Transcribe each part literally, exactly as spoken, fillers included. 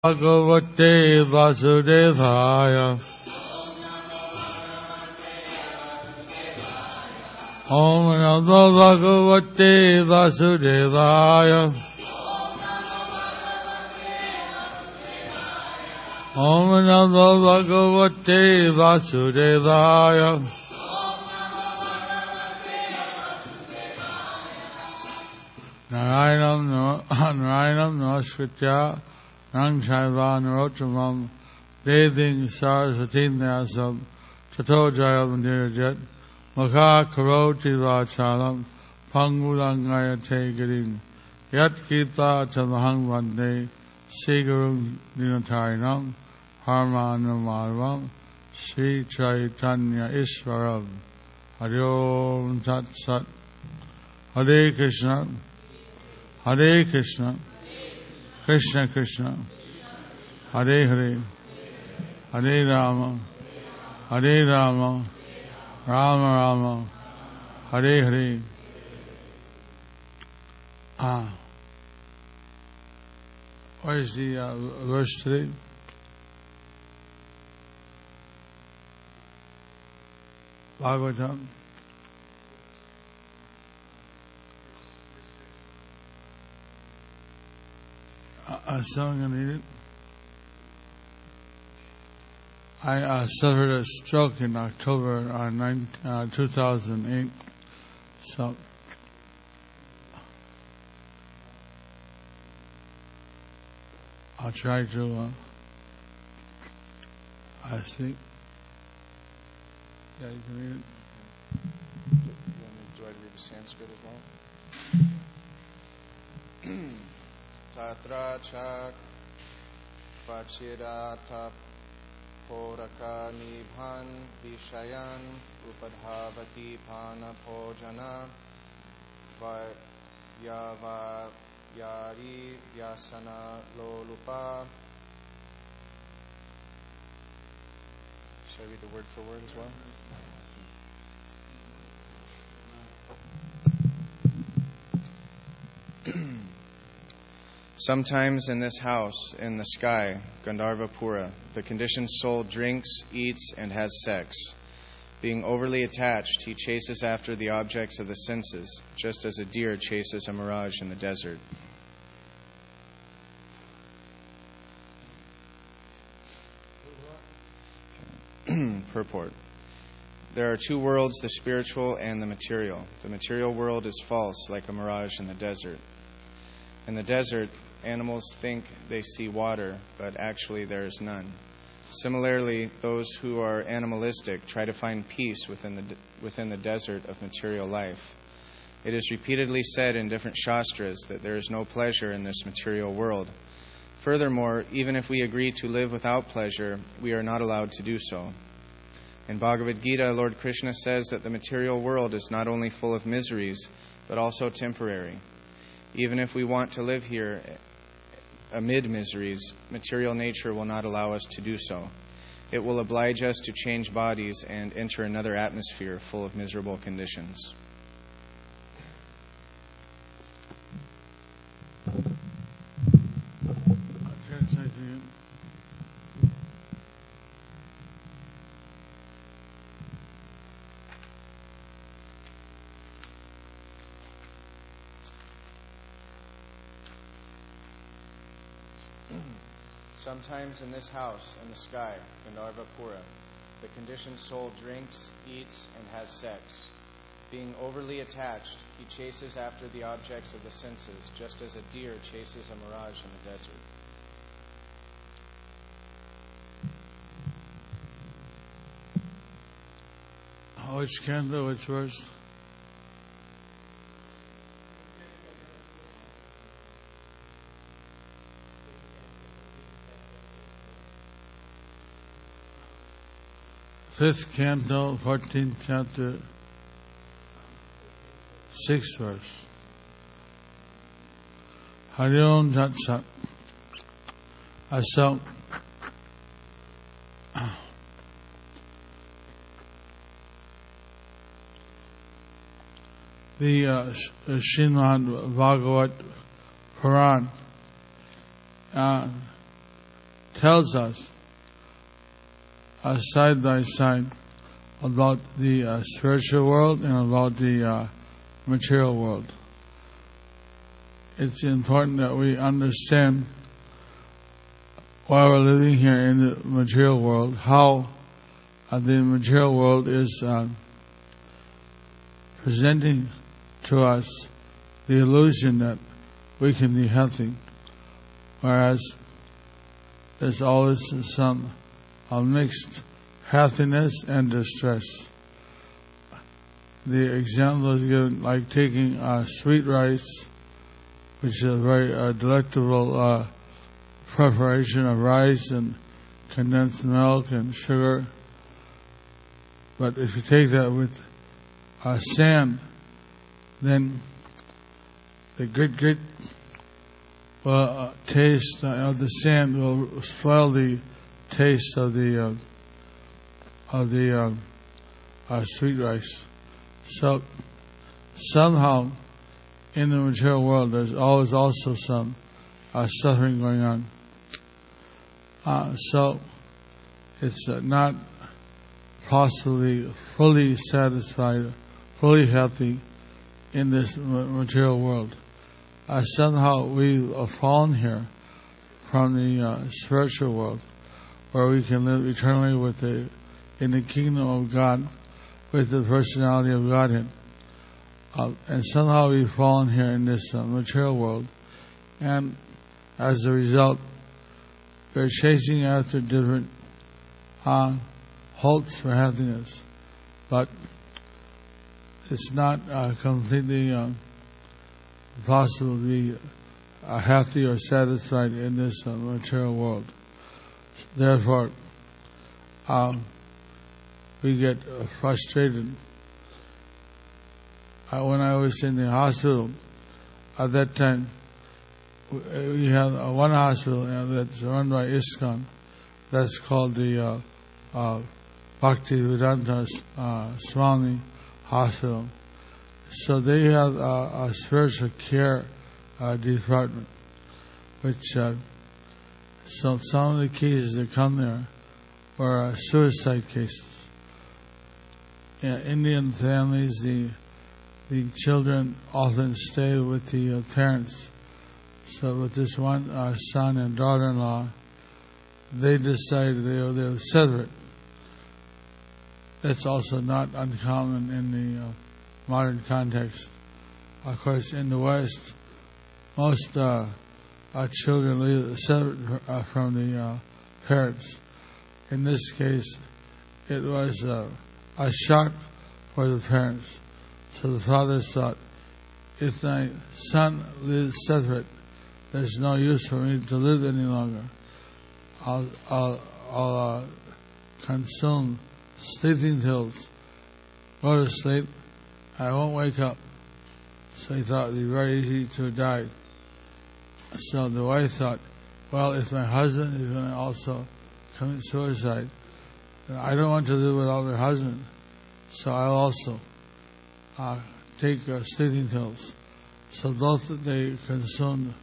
Bhagavate Vasudevaya. Om Namo Bhagavate Vasudevaya. Om Namo Bhagavate Vasudevaya. Narayanam Narayanam Namaskritya Nang Chaiva Narottamam Deving Saraswatim Nyasam Tato Jayam Nirajat Makha Karoti Vachalam Pangulangayate Girim Yat Kita Tamahang Vande Sigurum Dinatarinam Harmanam Sri Chaitanya Iswaram Hari Om Tat Sat Hare Krishna Hare Krishna Krishna Krishna Hare Hare Hare Rama Hare Rama Rama Rama Hare Hare. Ah, what is the uh, verse today? Bhagavatam. Uh, someone can read it. I uh, suffered a stroke in October uh, nine, uh, two thousand eight. So I'll try to uh, I speak. Yeah, you can read it. Do you want me, do I read the Sanskrit as well? Tatra chak pachirata poraka nibhan vishayan upadhavati pana bhojana vayava yari vyasana lolupa. Should I read the word for word as well? Sometimes in this house, in the sky, Gandharvapura, the conditioned soul drinks, eats, and has sex. Being overly attached, he chases after the objects of the senses, just as a deer chases a mirage in the desert. Purport. There are two worlds, the spiritual and the material. The material world is false, like a mirage in the desert. In the desert, animals think they see water, but actually there is none. Similarly, those who are animalistic try to find peace within the within the desert of material life. It is repeatedly said in different shastras that there is no pleasure in this material world. Furthermore, even if we agree to live without pleasure, we are not allowed to do so. In Bhagavad Gita, Lord Krishna says that the material world is not only full of miseries, but also temporary. Even if we want to live here amid miseries, material nature will not allow us to do so. It will oblige us to change bodies and enter another atmosphere full of miserable conditions. Sometimes in this house, in the sky, Gandharvapura, the conditioned soul drinks, eats, and has sex. Being overly attached, he chases after the objects of the senses, just as a deer chases a mirage in the desert. Which canto, which verse? Fifth canto, fourteenth chapter, sixth verse. Hari Om Tat Sat. So, the uh, Srimad Bhagavat Puran, uh, tells us uh, side by side about the uh, spiritual world and about the uh, material world. It's important that we understand while we're living here in the material world how uh, the material world is uh, presenting to us the illusion that we can be healthy, whereas there's always some uh, mixed happiness and distress. The example is given like taking uh, sweet rice, which is a very uh, delectable uh, preparation of rice and condensed milk and sugar. But if you take that with uh, sand, then the good, good well, uh, taste uh, of the sand will spoil the taste of the uh, of the uh, uh, sweet rice. So somehow in the material world there's always also some uh, suffering going on. Uh, so it's uh, not possibly fully satisfied, fully healthy in this material world. Uh, somehow we are fallen here from the uh, spiritual world, where we can live eternally with the in the kingdom of God, with the personality of Godhead. Uh, and somehow we've fallen here in this uh, material world, and as a result, we're chasing after different uh, hopes for happiness, but it's not uh, completely uh, possible to be uh, happy or satisfied in this uh, material world. Therefore, um, we get uh, frustrated. Uh, when I was in the hospital, at that time, we had uh, one hospital uh, that's run by ISKCON, that's called the uh, uh, Bhaktivedanta uh, Swami Hospital. So they have uh, a spiritual care uh, department, which uh, so some of the cases that come there were uh, suicide cases. In Indian families, the the children often stay with the uh, parents. So with this one uh, son and daughter-in-law, they decided they were, they were separate. That's also not uncommon in the uh, modern context. Of course, in the West, most uh, our children live separate uh, from the uh, parents. In this case, it was uh, a shock for the parents. So the father thought, if my son lives separate, there's no use for me to live any longer. I'll, I'll, I'll uh, consume sleeping pills, go to sleep, I won't wake up. So he thought it'd be very easy to die. So the wife thought, well, if my husband is going to also commit suicide, then I don't want to live without my husband. So I'll also uh, take uh, sleeping pills. So both they consumed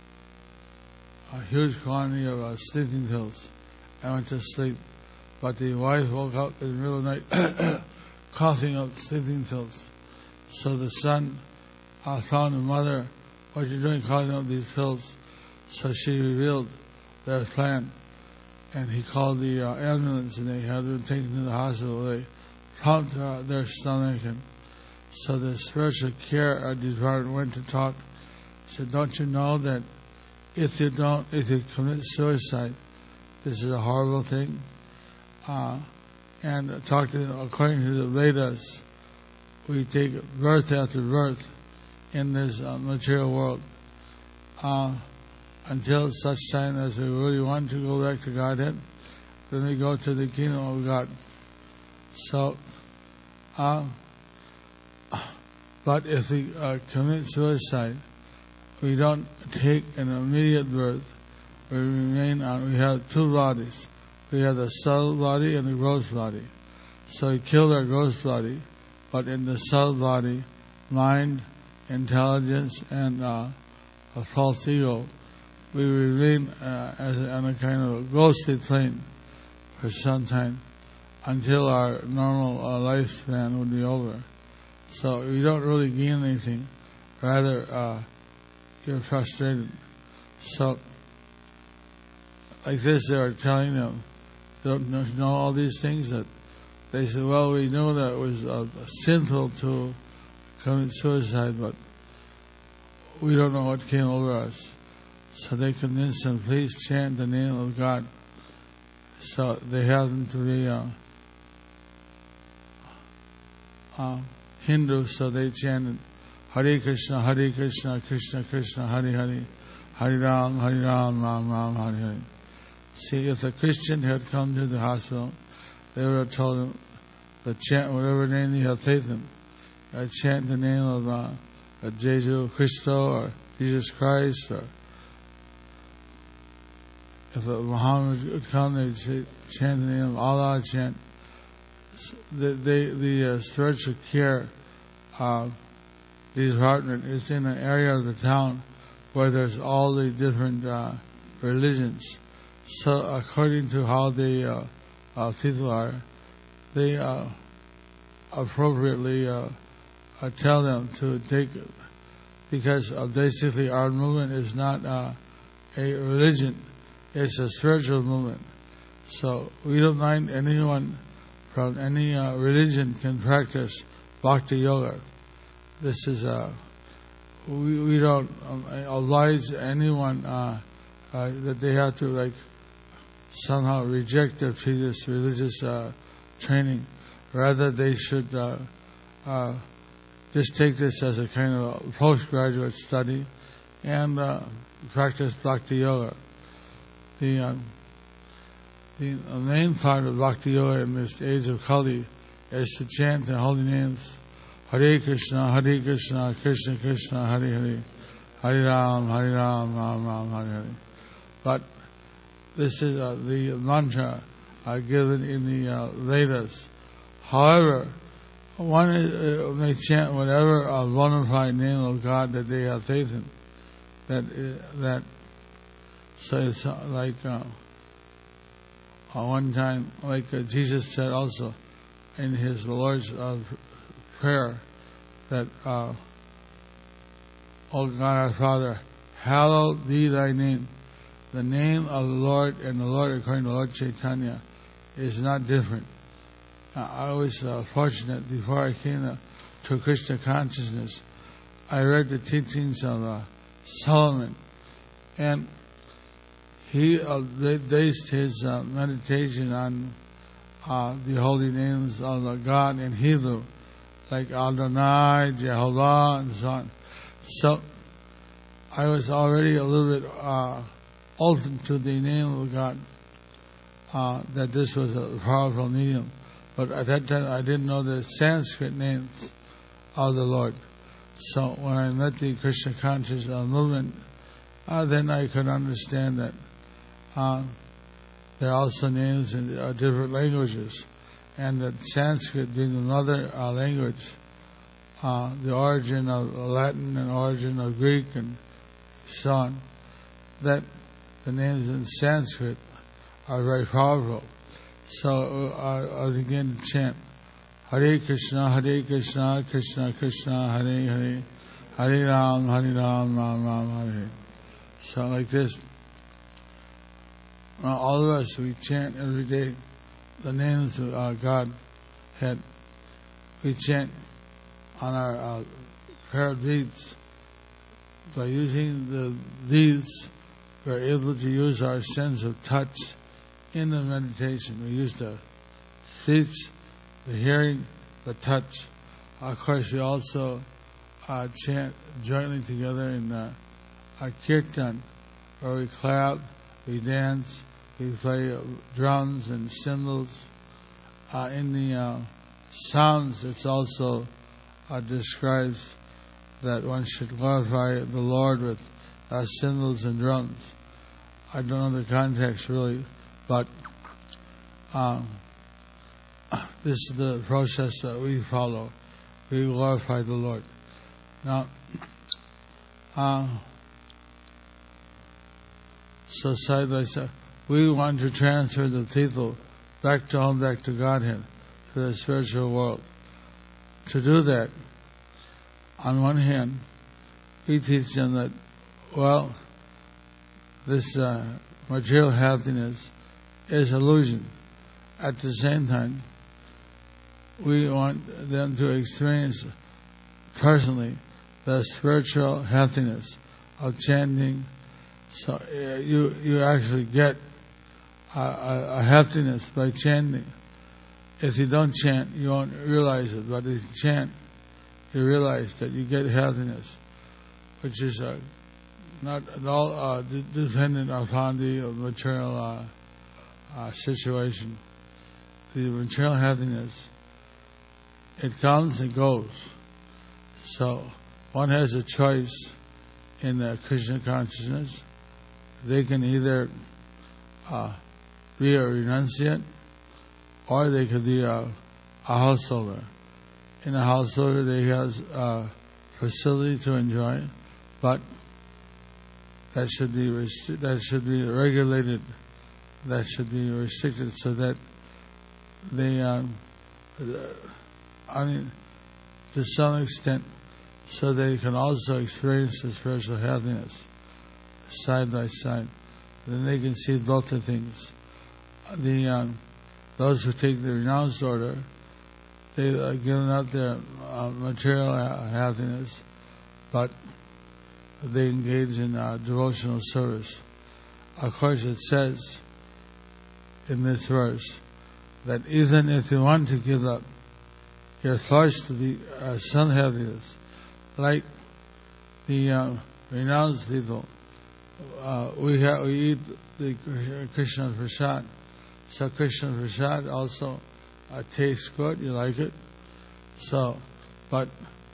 a huge quantity of uh, sleeping pills and went to sleep. But the wife woke up in the middle of the night coughing up sleeping pills. So the son uh, found the mother, what are you doing coughing up these pills? So she revealed their plan. And he called the uh, ambulance and they had been taken to the hospital. They pumped uh, their stomach. And so the spiritual care uh, department went to talk. Said, don't you know that if you don't, if you commit suicide, this is a horrible thing? Uh, and uh, talked to, according to the Vedas, we take birth after birth in this uh, material world uh, until such time as we really want to go back to Godhead, then we go to the kingdom of God. So, uh, but if we uh, commit suicide, we don't take an immediate birth. We remain on, we have two bodies. We have the subtle body and the gross body. So we kill our gross body, but in the subtle body, mind, intelligence, and uh, a false ego we remain uh, as a, on a kind of a ghostly plane for some time until our normal uh, lifespan would be over. So we don't really gain anything. Rather, uh, you're frustrated. So, like this, they were telling them, don't know all these things, that they said, well, we know that it was uh, sinful to commit suicide, but we don't know what came over us. So they convinced them, please chant the name of God. So they happened to be uh, uh, Hindu, so they chanted Hare Krishna, Hare Krishna, Krishna Krishna, Hare Hare, Hare Ram, Hare Ram, Ram Ram, Hare Hare. See, if the Christian had come to the hospital, they would have told him to chant whatever name he had faith in. I chant the name of uh, Jesus Christo or Jesus Christ, or if Muhammad would come, they'd say, chant the name of Allah, chant. The, they, the uh, spiritual care uh, department is in an area of the town where there's all the different uh, religions. So according to how the uh, uh, people are, they uh, appropriately uh, uh, tell them to take it, because uh, basically our movement is not uh, a religion, it's a spiritual movement. So we don't mind anyone from any uh, religion can practice bhakti yoga. This is uh, we we don't um, advise anyone uh, uh, that they have to like somehow reject their previous religious uh, training. Rather, they should uh, uh, just take this as a kind of a postgraduate study and uh, practice bhakti yoga. The uh, the main part of bhakti yoga in this age of Kali is to chant the holy names. Hare Krishna, Hare Krishna, Krishna Krishna, Hare Hare, Hare Ram, Hare Ram, Ram Ram, Hare Hare. But this is uh, the mantra uh, given in the uh, Vedas. However, one uh, may chant whatever uh, bona fide name of God that they have faith in. That uh, that so it's uh, like uh, uh, one time, like uh, Jesus said also in his Lord's uh, prayer, that uh, O God our Father, hallowed be thy name. The name of the Lord and the Lord, according to Lord Chaitanya, is not different. Uh, I was uh, fortunate before I came to, to Krishna consciousness. I read the teachings of uh, Solomon, and he uh, based his uh, meditation on uh, the holy names of the God in Hebrew, like Adonai, Jehovah, and so on. So I was already a little bit uh, open to the name of God, uh, that this was a powerful medium. But at that time I didn't know the Sanskrit names of the Lord. So when I met the Krishna conscious uh, movement, uh, then I could understand that uh, there are also names in uh, different languages, and that Sanskrit being the mother uh, language, uh, the origin of Latin and origin of Greek and so on, that the names in Sanskrit are very powerful. So uh, I begin to chant Hare Krishna, Hare Krishna, Krishna Krishna, Hare Hare, Hare Ram, Hare Ram, Ram Ram, Hare Hare. So like this. Now all of us, we chant every day the names of our Godhead. We chant on our uh, prayer beads. By using the beads, we're able to use our sense of touch in the meditation. We use the speech, the hearing, the touch. Of course, we also uh, chant jointly together in uh, our kirtan, where we clap, we dance, we play uh, drums and cymbals. Uh, in the uh, sounds, it's also uh, describes that one should glorify the Lord with uh, cymbals and drums. I don't know the context really, but um, this is the process that we follow. We glorify the Lord. Now, uh, So side by side, we want to transfer the people back to home, back to Godhead, to the spiritual world. To do that, on one hand, we teach them that, well, this uh, material happiness is illusion. At the same time, we want them to experience personally the spiritual happiness of chanting. So uh, you you actually get a, a, a happiness by chanting. If you don't chant, you won't realize it. But if you chant, you realize that you get happiness, which is uh, not at all uh, d- dependent upon the material uh, uh, situation. The material happiness, it comes and goes. So one has a choice in the Krishna consciousness. They can either uh, be a renunciate, or they could be a, a householder. In a householder, they have a facility to enjoy, but that should be restri- that should be regulated. That should be restricted so that they, um, I mean, to some extent, so they can also experience the spiritual happiness side by side. Then they can see both the things. The um, those who take the renounced order, they are giving up their uh, material ha- happiness, but they engage in uh, devotional service. Of course, it says in this verse that even if you want to give up your thoughts to be uh, some happiness, like the uh, renounced people, uh, we ha- we eat the Krishna Prasad. So Krishna Prasad also uh, tastes good. You like it, so but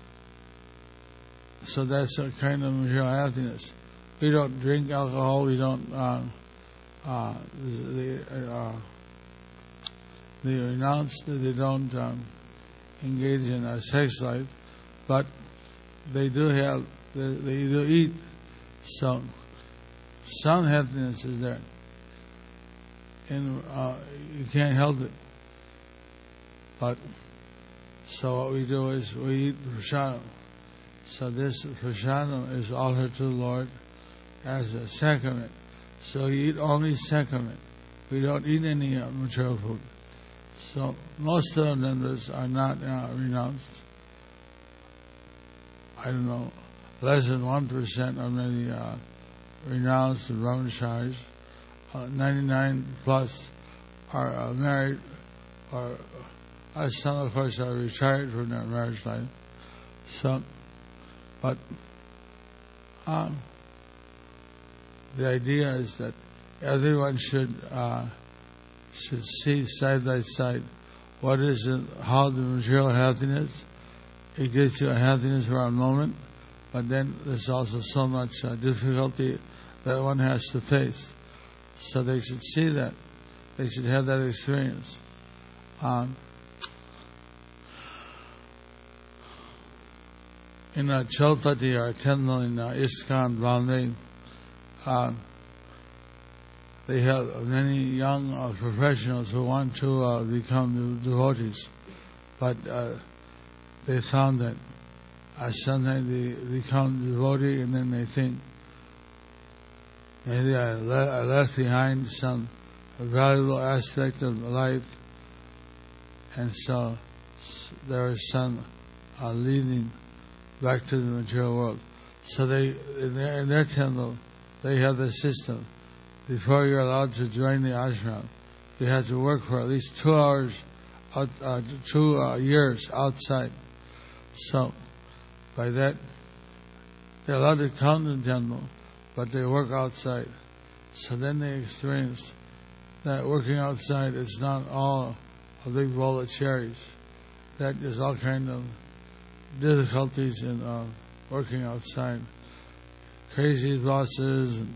so that's a kind of material happiness. We don't drink alcohol. We don't. Uh, uh, the uh, they renounce. They don't um, engage in a sex life, but they do have. They, they do eat. So some happiness is there, and uh, you can't help it. But so what we do is we eat prasadam. So this prasadam is offered to the Lord as a sacrament. So you eat only sacrament. We don't eat any uh, material food. So most of the members are not uh, renounced. I don't know, less than one percent are maybe uh, renounced and brahmacharis. Uh, Ninety-nine plus are uh, married, or uh, some of course are retired from their marriage life. So, but um, the idea is that everyone should uh, should see side by side what is it, how the material happiness, it gives you a happiness for a moment, but then there's also so much uh, difficulty that one has to face. So they should see that. They should have that experience. Um, in a Chaupati or temple in uh, ISKCON, Bombay, uh, they have many young uh, professionals who want to uh, become devotees, but uh, they found that uh, sometimes they become devotee and then they think maybe I, le- I left behind some valuable aspect of life, and so there is some uh, leading back to the material world. So they, in their, in their temple, they have the system. Before you're allowed to join the ashram, you have to work for at least two hours, out, uh, two uh, years outside. So, by that, they're allowed to come to the temple, but they work outside. So then they experience that working outside is not all a big bowl of cherries. That there's all kind of difficulties in uh, working outside. Crazy bosses and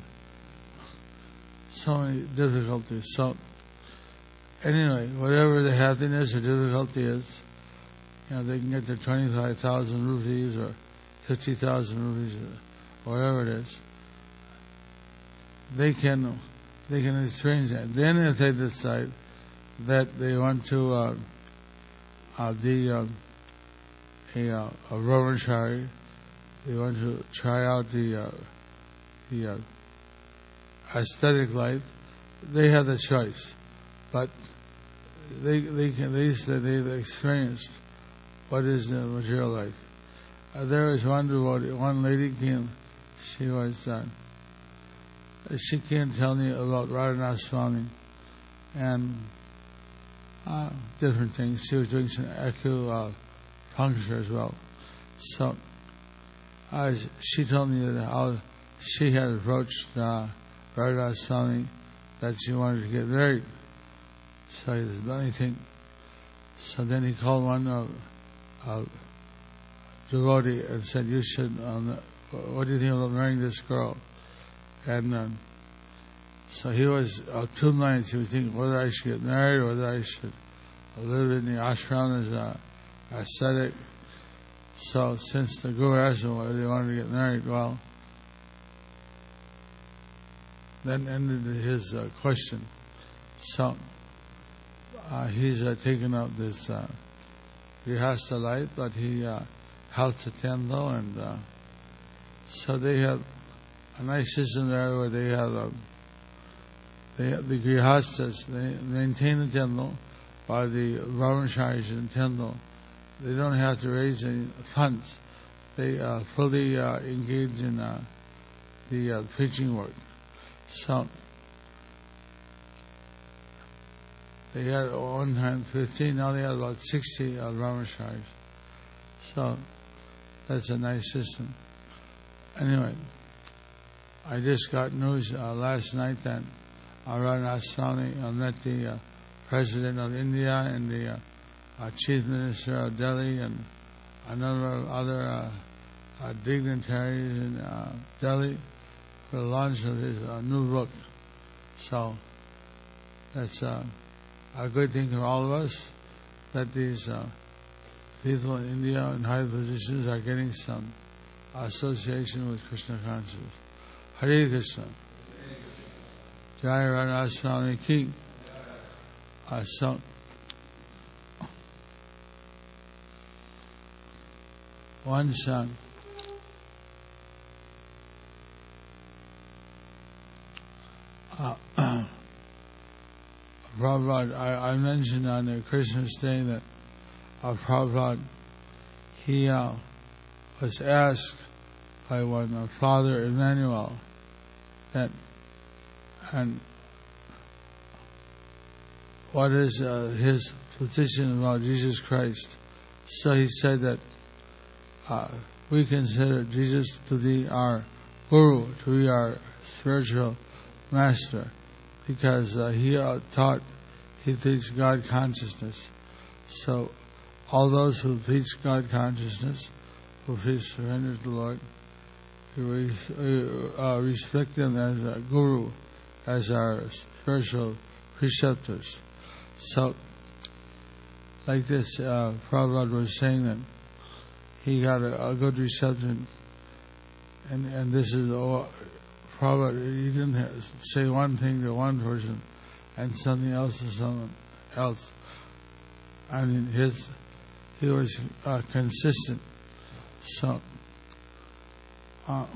so many difficulties. So anyway, whatever the happiness or difficulty is, you know, they can get to twenty-five thousand rupees or fifty thousand rupees or whatever it is. they can they can experience that. Then if they decide that they want to uh, uh, the uh, a, uh, a brahmachari, they want to try out the uh, the uh, aesthetic life, they have the choice. But they they can they said they've experienced what is the material life. Uh, there was one devotee, one lady came. She was uh, she came to tell me about Radhanath Swami and uh, different things. She was doing some acupuncture as well. So uh, she told me that how she had approached uh, Radhanath Swami that she wanted to get married. So he said, let me think. So then he called one of uh, devotee and said, you should, um, what do you think about marrying this girl? And um, so he was, uh, two nights he was thinking whether I should get married or whether I should live in the ashram as a ascetic. So since the Guru asked him whether they wanted to get married, well, then ended his uh, question. So uh, he's uh, taken up this uh, Grihastha life, but he uh, helps the temple, and uh, so they have a nice system there where they have uh, they have the Grihasthas, they maintain the temple, while the brahmacharis in the temple, they don't have to raise any funds. They uh, fully uh, engage in uh, the uh, preaching work. So they had one hundred fifteen, now they have about sixty uh, brahmacharis. So that's a nice system. Anyway, I just got news uh, last night that Radhanath Swami uh, met the uh, President of India and the uh, uh, Chief Minister of Delhi and a number of other uh, uh, dignitaries in uh, Delhi for the launch of his uh, new book. So that's uh, a good thing for all of us that these uh, people in India in high positions are getting some association with Krishna consciousness. Hare Krishna. Jai Radha Swami Ki. Uh, so, once uh, uh, Prabhupada, I, I mentioned on the Christmas Day that uh, Prabhupada, he uh, was asked by one uh, Father Emmanuel that, and what is uh, his position about Jesus Christ. So he said that uh, we consider Jesus to be our Guru, to be our spiritual master, because uh, he uh, taught, he teaches God consciousness. So all those who teach God consciousness, who teach surrender to the Lord, we uh, respect them as a Guru, as our spiritual preceptors. So, like this, uh, Prabhupada was saying that he got a, a good reception, and and this is all, Prabhupada, he didn't have, say one thing to one person and something else to someone else. I mean, his he was uh, consistent. So, uh,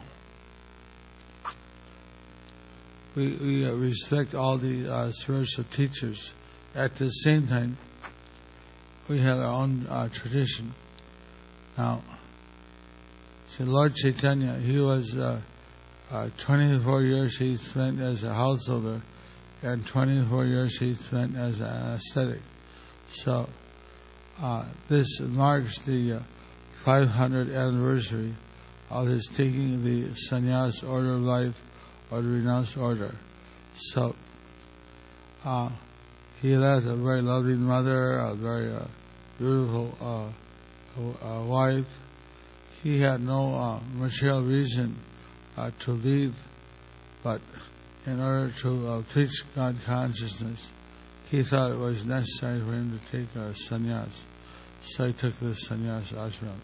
we we uh, respect all the uh, spiritual teachers. At the same time, we have our own uh, tradition. Now, see, Lord Chaitanya, he was uh, uh, twenty-four years he spent as a householder, and twenty-four years he spent as an ascetic. So, uh, this marks the uh, five hundredth anniversary of his taking the sannyas order of life, or the renounced order. So, uh, he left a very lovely mother, a very uh, beautiful uh, uh, wife. He had no uh, material reason uh, to leave, but in order to uh, teach God consciousness, he thought it was necessary for him to take a sannyas. So he took the sannyas ashram.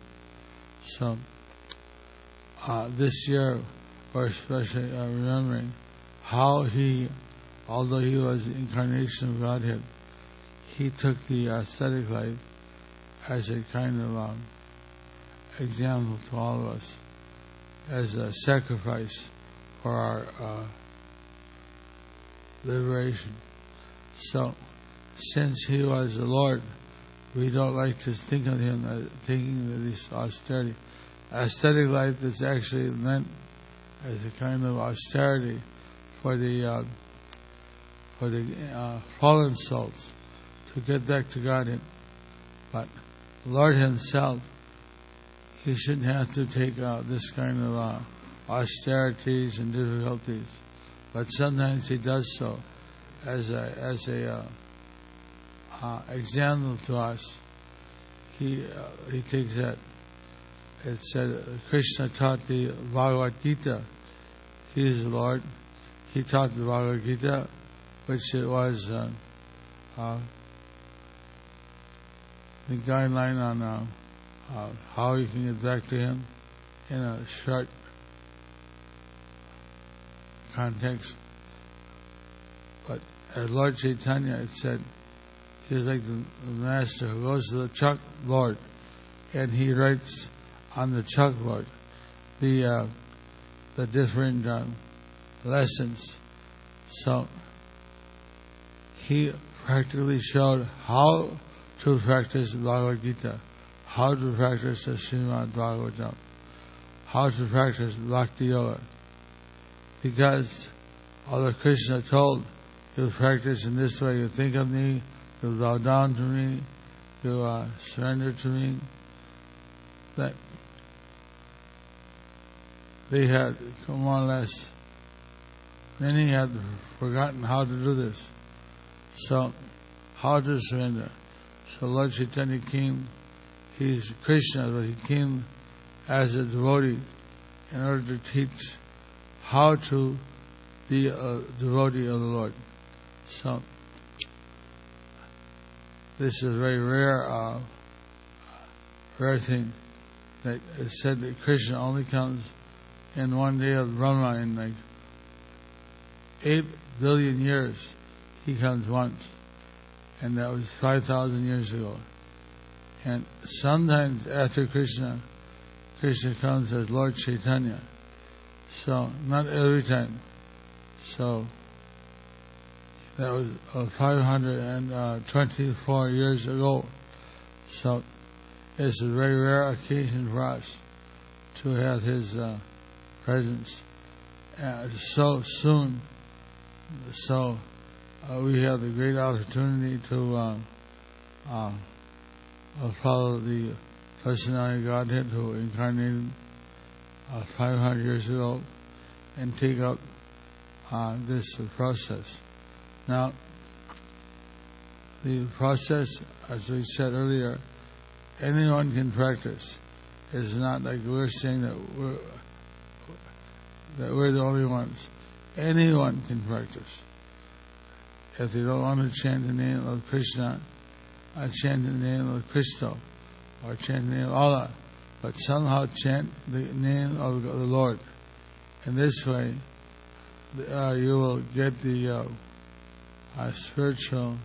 So uh, this year, we're especially uh, remembering how he, although he was the incarnation of Godhead, he took the ascetic life as a kind of um, example to all of us, as a sacrifice for our uh, liberation. So, since he was the Lord, we don't like to think of him as taking this austerity. Ascetic life is actually meant as a kind of austerity for the uh, for the uh, fallen souls to get back to Godhead. But the Lord Himself, He shouldn't have to take uh, this kind of uh, austerities and difficulties. But sometimes He does so as a as a uh, uh, example to us. He uh, He takes that. It said Krishna taught the Bhagavad Gita. He is the Lord. He taught the Bhagavad Gita, which it was uh, uh, the guideline on uh, uh, how you can get back to Him in a short context. But as Lord Chaitanya, it said, he is like the, the master who goes to the chalkboard and he writes on the chalkboard the uh, the different uh, lessons. So he practically showed how to practice Bhagavad Gita, how to practice the Srimad Bhagavatam, how to practice Bhakti Yoga. Because although Krishna told, you practice in this way, you think of me, you bow down to me, you uh, surrender to me, that they had more or less, many had forgotten how to do this. So, how to surrender. So Lord Chaitanya came, he's Krishna, but he came as a devotee in order to teach how to be a devotee of the Lord. So, this is a very rare, uh, rare thing. That it said that Krishna only comes in one day of Brahma in like eight billion years. He comes once, and that was five thousand years ago. And sometimes after Krishna, Krishna comes as Lord Chaitanya. So not every time. So that was uh, five hundred twenty-four years ago. So it's a very rare occasion for us to have His uh, presence uh, so soon. So uh, we have the great opportunity to uh, uh, uh, follow the personality of Godhead who incarnated uh, five hundred years ago and take up uh, this uh, process. Now, the process, as we said earlier, anyone can practice. It's not like we're saying that we're that we're the only ones. Anyone can practice. If they don't want to chant the name of Krishna, or chant the name of Krishna, or chant the name of Allah, but somehow chant the name of the Lord. In this way, uh, you will get the uh, uh, spiritual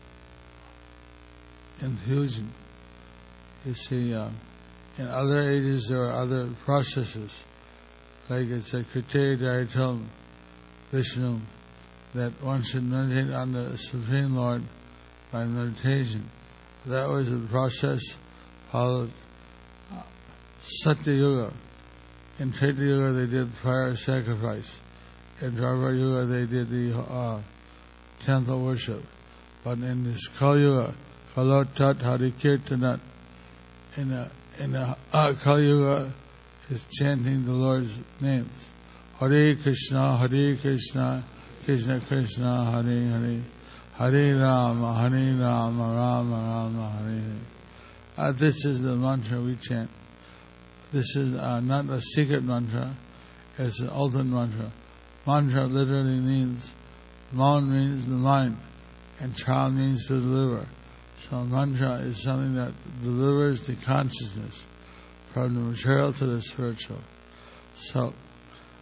infusion. You see, uh, in other ages there are other processes, like it said, Krite Daitam Vishnu, that one should meditate on the Supreme Lord by meditation. That was the process followed uh, Satya Yuga. In Treta Yuga they did fire sacrifice. In Dwapara Yuga they did the uh, temple worship. But in this Kali Yuga, Kalotat Harikirtanat, in the in the uh, Kali Yuga is chanting the Lord's names. Hare Krishna, Hare Krishna, Krishna Krishna, Hare Hare, Hare Rama, Hare Rama, Rama Rama, Hare Hare. Uh, this is the mantra we chant. This is uh, not a secret mantra, it's an ultimate mantra. Mantra literally means, man means the mind, and tra means to deliver. So mantra is something that delivers the consciousness from the material to the spiritual. So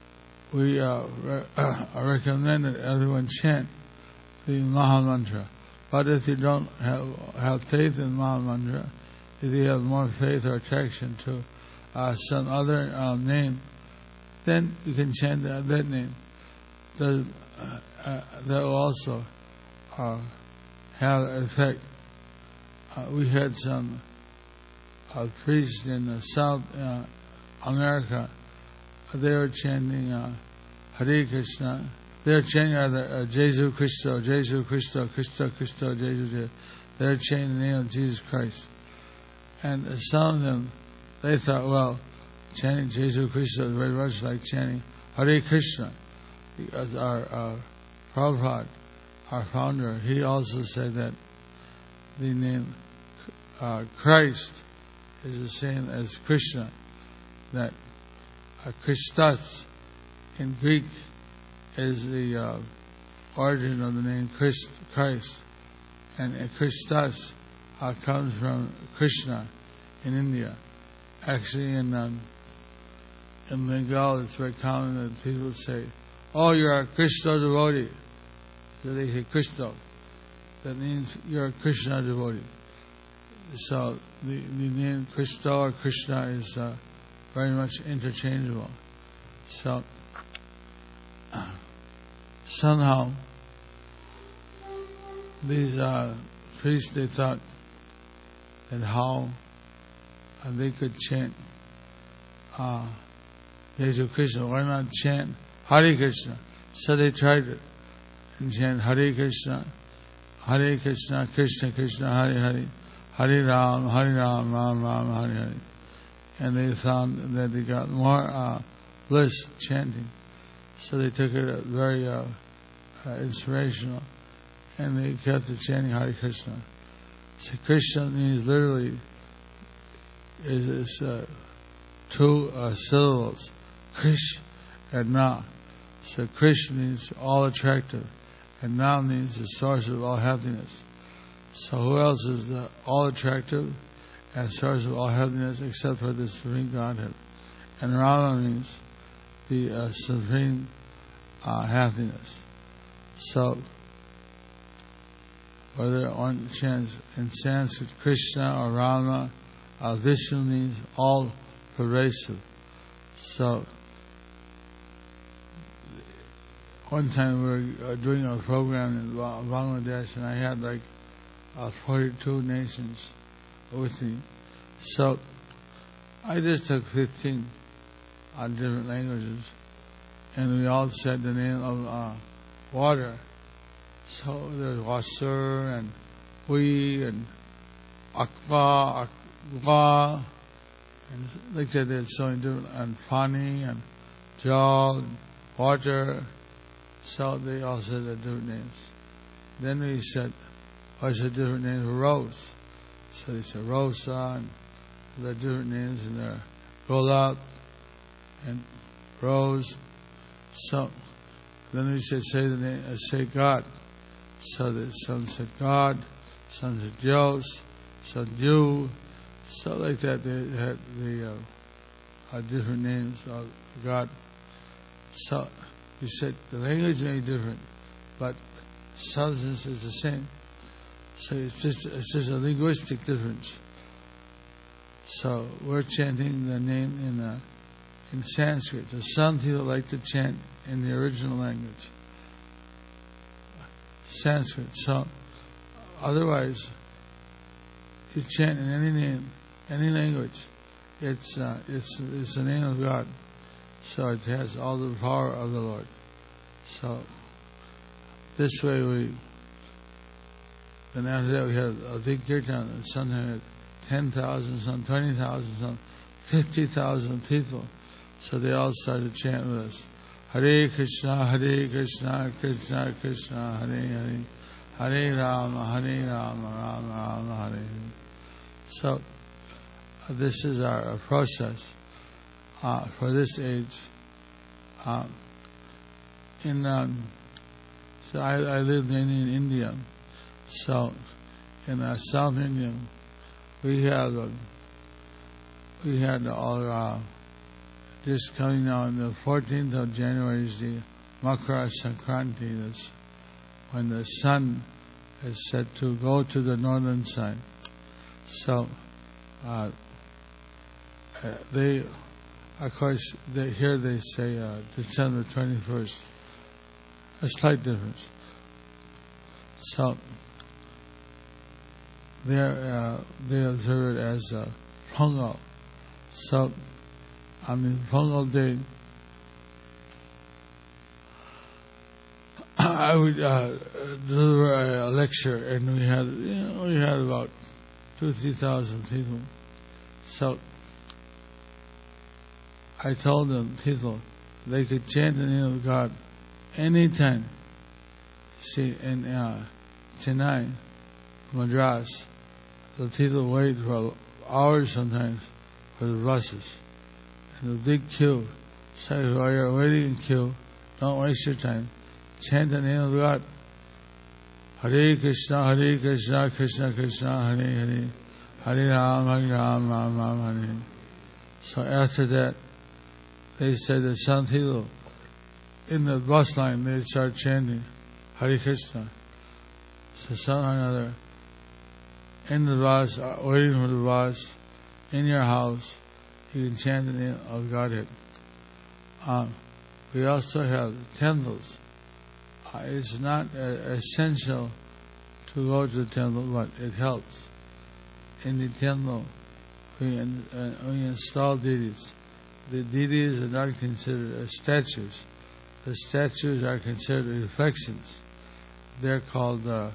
we uh, re- uh, recommend that everyone chant the Maha Mantra. But if you don't have, have faith in Maha Mantra, if you have more faith or attraction to uh, some other um, name, then you can chant that, that name. The, uh, uh, that will also uh, have effect. Uh, we had some uh, priests in uh, South uh, America. They were chanting uh, Hare Krishna. They were chanting either uh, Jesu Christo, Jesu Christo, Christo Christo, Jesu Jesu. They were chanting the name of Jesus Christ. And uh, some of them, they thought, well, chanting Jesu Christo is very much like chanting Hare Krishna. Because our uh, Prabhupada, our founder, he also said that the name uh, Christ is the same as Krishna. That uh, Christos in Greek is the uh, origin of the name Christ, Christ. And uh, Christos uh, comes from Krishna in India. Actually, in um, in Bengal, it's very common that people say, "Oh, you're a Krishna devotee." So they say Krishna. That means you're a Krishna devotee. So the, the name Krishna or Krishna is uh, very much interchangeable. So somehow these uh, priests, they thought that how uh, they could chant uh, Jesu Krishna. Why not chant Hare Krishna? So they tried it and chant Hare Krishna, Hare Krishna, Krishna Krishna, Hare Hare, Hare Ram, Hare Ram, Ram Ram, Hare Hare. And they found that they got more uh, bliss chanting. So they took it very uh, uh, inspirational, and they kept the chanting Hare Krishna. So Krishna means literally is, is uh, two uh, syllables, Krish and Na. So Krish means all attractive, and Na means the source of all happiness. So who else is the all attractive and source of all happiness except for the Supreme Godhead? And Rama means the uh, supreme uh, happiness. So whether one chants in Sanskrit Krishna or Rama, uh, Vishnu means all pervasive. So one time we were uh, doing a program in Bangladesh, and I had like uh, forty-two nations with me. So I just took fifteen uh, different languages, and we all said the name of uh, water. So there's Wasser and Hui and Akva, Akva, and like that. There's so many different, and Pani and Jal and water. So they all said their different names. Then we said, what's the different name for rose? So they said Rosa, and the different names in there, Golab and Rose. So then we said, say the name, uh, say God. So that some said God, some said Dios, some you. So like that, they had the uh, uh, different names of God. So we said the language may be different, but substance is the same. So it's just it's just a linguistic difference. So we're chanting the name in uh, in Sanskrit. So some people like to chant in the original language, Sanskrit. So otherwise, you chant in any name, any language. It's uh, it's it's the name of God. So it has all the power of the Lord. So this way we. And after that we had a big kirtan, and sometimes ten thousand, some twenty thousand, some fifty thousand people. So they all started chanting with us. Hare Krishna, Hare Krishna, Krishna Krishna, Hare Hare, Hare Rama, Hare Rama, Rama Rama, Hare Hare. So uh, this is our, our process uh, for this age. Uh, in um, so I, I lived mainly in India. So, in uh, South India, we had uh, we had all uh, just coming now on the fourteenth of January is the Makara Sankranti. That's when the sun is said to go to the northern side. So, uh, they, of course, they, here they say uh, December twenty-first. A slight difference. So, they uh, they observe it as uh, Pongal. So, on the Pongal day, I would uh, deliver a, a lecture, and we had you know, we had about two three thousand people. So, I told them people they could chant the name of God anytime. See, in uh, Chennai, Madras, the people wait for hours sometimes for the buses. And the big queue. So while you're waiting in queue, don't waste your time. Chant the name of God. Hare Krishna, Hare Krishna, Krishna Krishna, Hare Hare, Hare Ram, Hare Ram, Ram Ram, Hare. So after that, they said that some people in the bus line, they start chanting Hare Krishna. So somehow or another, in the bus, waiting for the bus, in your house, you can chant the name of Godhead. Um, we also have temples. Uh, it's not uh, essential to go to the temple, but it helps. In the temple, we, in, uh, we install deities. The deities are not considered as statues. The statues are considered reflections. They're called uh,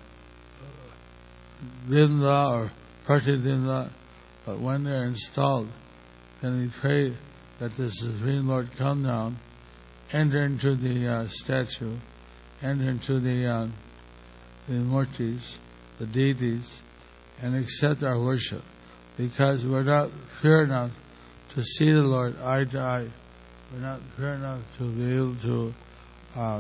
Vimla or Pratidimla. But when they're installed, then we pray that the Supreme Lord come down, enter into the uh, statue, enter into the, uh, the murtis, the deities, and accept our worship. Because we're not pure enough to see the Lord eye to eye. We're not pure enough to be able to uh,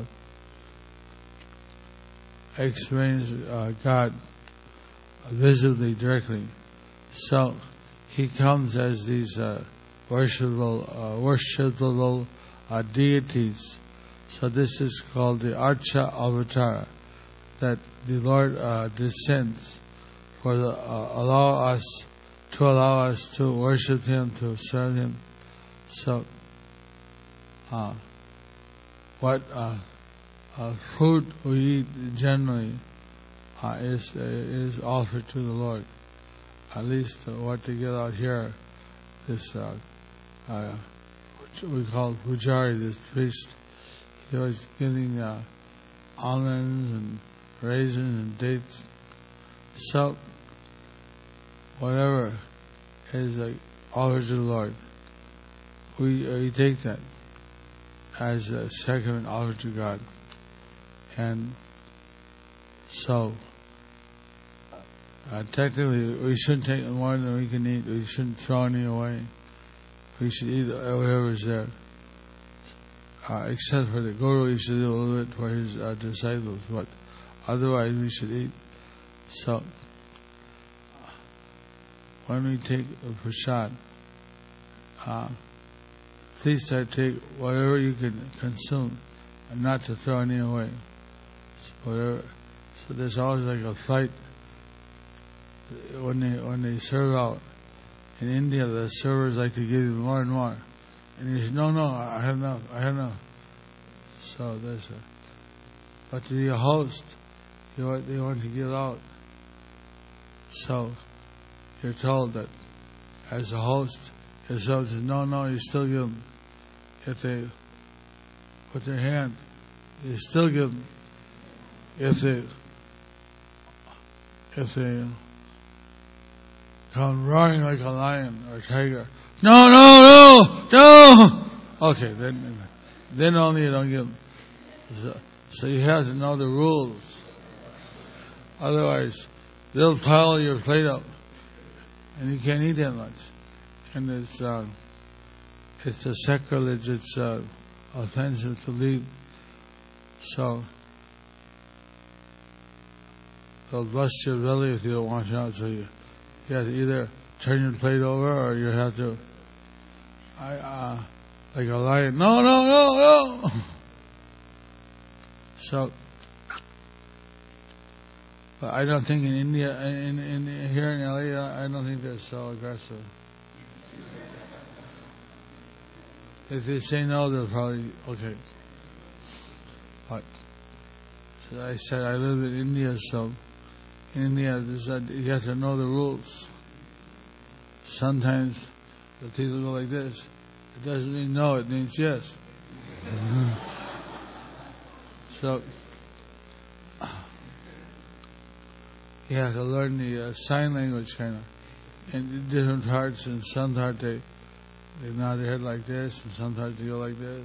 experience uh, God visibly, directly. So He comes as these uh, worshipable, uh, worshipable uh, deities. So this is called the Archa Avatara, that the Lord uh, descends for the, uh, allow us to allow us to worship Him, to serve Him. So, uh, what uh, uh, food we eat generally uh, is uh, is offered to the Lord. At least uh, what they get out here, this uh, uh, which we call pujari, this priest, he was giving uh, almonds and raisins and dates. So, whatever is uh, offered to the Lord, we, uh, we take that as a sacrament offered to God. And so, uh, technically, we shouldn't take more than we can eat. We shouldn't throw any away. We should eat whatever's there. Uh, except for the Guru, he should eat a little bit for his uh, disciples, but otherwise we should eat. So, when we take a prasad, uh, please try to take whatever you can consume and not to throw any away. So, whatever, so there's always like a fight when they when they serve out. In India, the servers like to give you more and more. And he says, no, no, I have enough, I have enough. So there's a... But to be a host, you want, they want to give out. So you're told that as a host, your servant says, no, no, you still give them. If they put their hand, you still give them. If they... If they... come roaring like a lion or a tiger. No, no, no, no. Okay, then, then only you don't give them. So, so you have to know the rules. Otherwise, they'll pile your plate up, and you can't eat that much. And it's uh, it's a sacrilege. It's uh, offensive to leave. So they'll bust your belly if you don't wash out. So you. You have to either turn your plate over or you have to... I, uh, like a lion. No, no, no, no. So, but I don't think in India, in, in here in L A, I don't think they're so aggressive. If they say no, they'll probably okay. But so I said I live in India, so in India, this, uh, you have to know the rules. Sometimes the people go like this. It doesn't mean no, it means yes. So you have to learn the uh, sign language kind of in different parts. In some parts they they nod their head like this, and sometimes they go like this.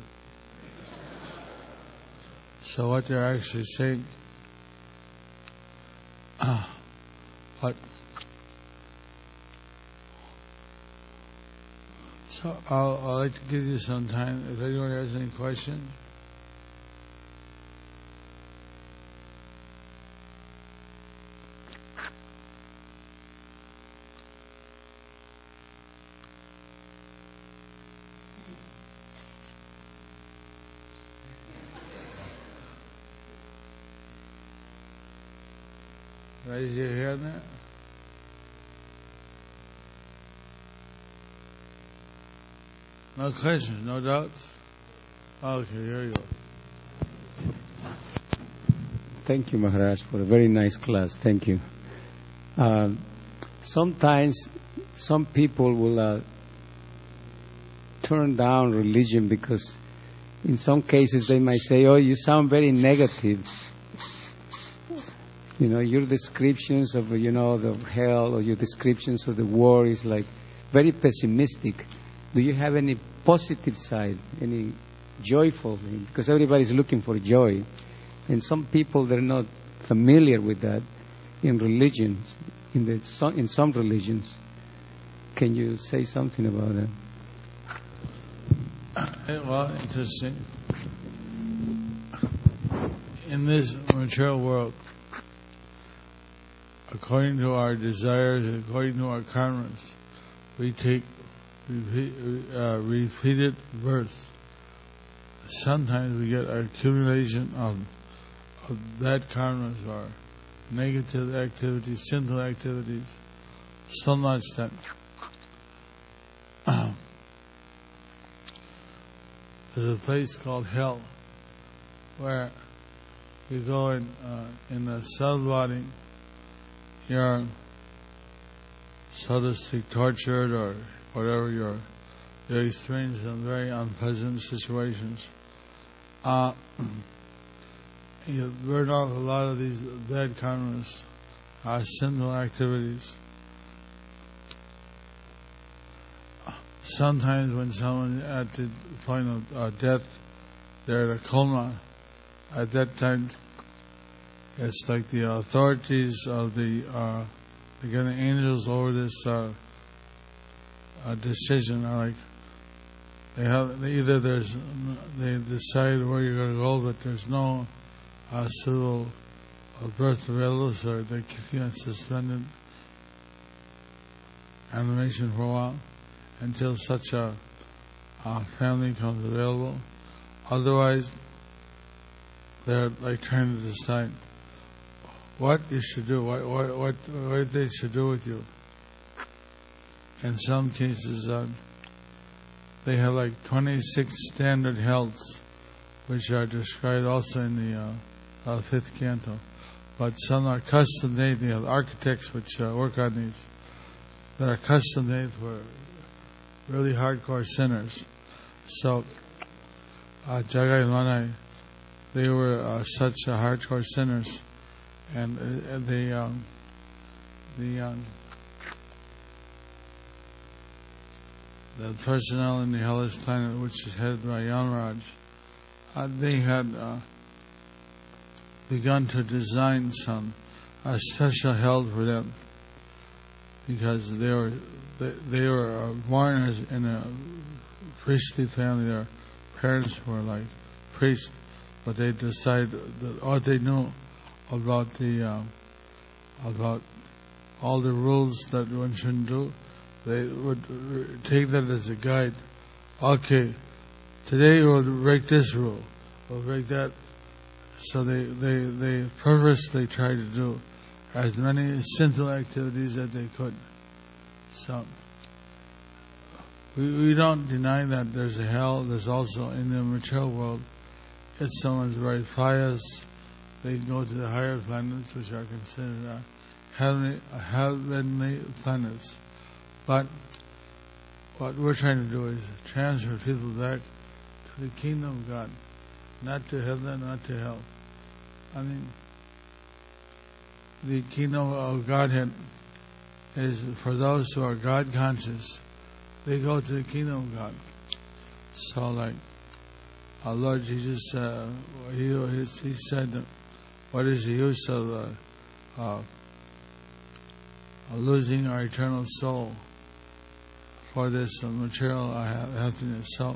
So what they're actually saying, uh, but so I'll, I'll like to give you some time if anyone has any questions. Raise your hand there. No questions, no doubts? Okay, here you go. Thank you, Maharaj, for a very nice class. Thank you. Uh, sometimes some people will uh, turn down religion because in some cases they might say, oh, you sound very negative. You know, your descriptions of, you know, the hell or your descriptions of the war is like very pessimistic. Do you have any positive side, any joyful thing? Because everybody's looking for joy. And some people, they're not familiar with that in religions, in, the, in some religions. Can you say something about that? Well, interesting. In this material world, according to our desires, according to our karmas, we take repeat, uh, repeated births. Sometimes we get accumulation of, of bad karmas or negative activities, sinful activities, so much that uh, there's a place called hell where you go in, uh, in a cell body. You're, so to speak, tortured or whatever, you're, you're experiencing some very unpleasant situations. Uh, you burn off a lot of these bad karmas, uh, sinful activities. Sometimes when someone at the point of uh, death, they're in a coma. At that time, it's like the authorities of the, uh, again, the angels over this uh, uh, decision are like, they have, they either there's, they decide where you're going to go, but there's no uh, suitable uh, birth available, so they keep you in suspended animation for a while until such a uh, family comes available. Otherwise, they're like trying to decide what you should do, what what what, what they should do with you. In some cases, uh, they have like twenty-six standard hells, which are described also in the uh, uh, fifth canto. But some are custom made. They have architects which uh, work on these that are custom made for really hardcore sinners. So, uh, Jagai and Manai, they were uh, such uh, hardcore sinners. And uh, the um, the um, the personnel in the hellish planet, which is headed by Yamaraj, uh, they had uh, begun to design some a special hell for them because they were they, they were uh, born as in a priestly family. Their parents were like priests, but they decided that all they knew about the uh, about all the rules that one shouldn't do, they would take that as a guide. Okay, today we'll break this rule, we'll break that. So they, they, they purposely try to do as many sinful activities as they could. So we, we don't deny that there's a hell. There's also in the material world, if someone's very pious, they can go to the higher planets, which are considered uh, heavenly, uh, heavenly planets. But what we're trying to do is transfer people back to the kingdom of God, not to heaven, not to hell. I mean, the kingdom of Godhead is for those who are God conscious. They go to the kingdom of God. So, like our Lord Jesus, uh, he, he said, "What is the use of uh, uh, losing our eternal soul for this uh, material happiness?" So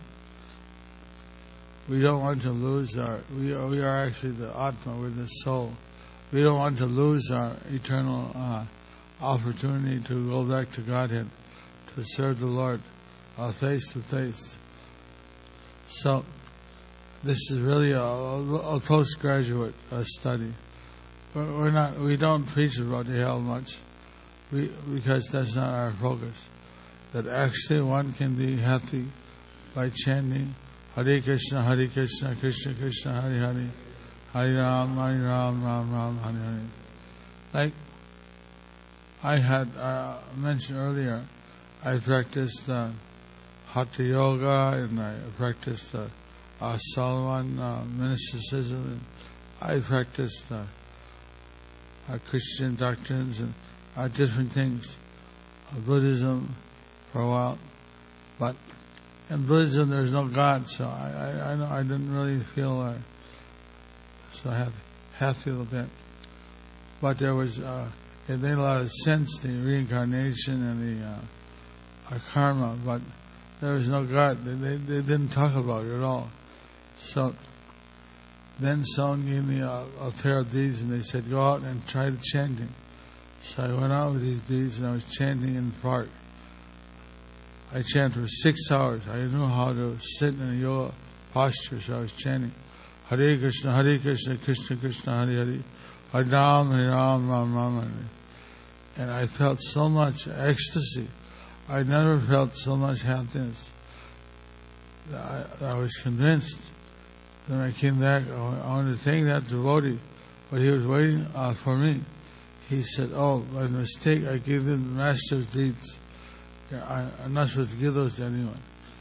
we don't want to lose our. We are, we are actually the Atma. We're the soul. We don't want to lose our eternal uh, opportunity to go back to Godhead, to serve the Lord, uh, face to face. So this is really a, a postgraduate uh, study. We're, we're not. We don't preach about the hell much, we, because that's not our focus. That actually one can be happy by chanting Hare Krishna, Hare Krishna, Krishna Krishna, Hare Hare, Hare Ram, Hare Ram, Ram Ram, Hare Hare. Like I had uh, mentioned earlier, I practiced uh, Hatha Yoga and I practiced uh, uh, Solomon uh, mysticism, and I practiced uh, uh, Christian doctrines and uh, different things, uh, Buddhism for a while, but in Buddhism there's no God, so I I, I didn't really feel uh, so happy, happy with that. But there was uh, it made a lot of sense, the reincarnation and the uh, uh, karma, but there was no God. They, they they didn't talk about it at all. So then someone gave me a, a pair of beads and they said, "Go out and try the chanting." So I went out with these beads and I was chanting in the park. I chanted for six hours. I knew how to sit in a yoga posture, so I was chanting Hare Krishna, Hare Krishna, Krishna Krishna, Hare Hare, Hare Ram, Hare Ram, Ram Ram, Hare. And I felt so much ecstasy. I never felt so much happiness. I, I was convinced. Then I came back. I wanted to thank that devotee, but he was waiting uh, for me. He said, "Oh, by mistake, I gave him the master's deeds. I, I'm not supposed to give those to anyone."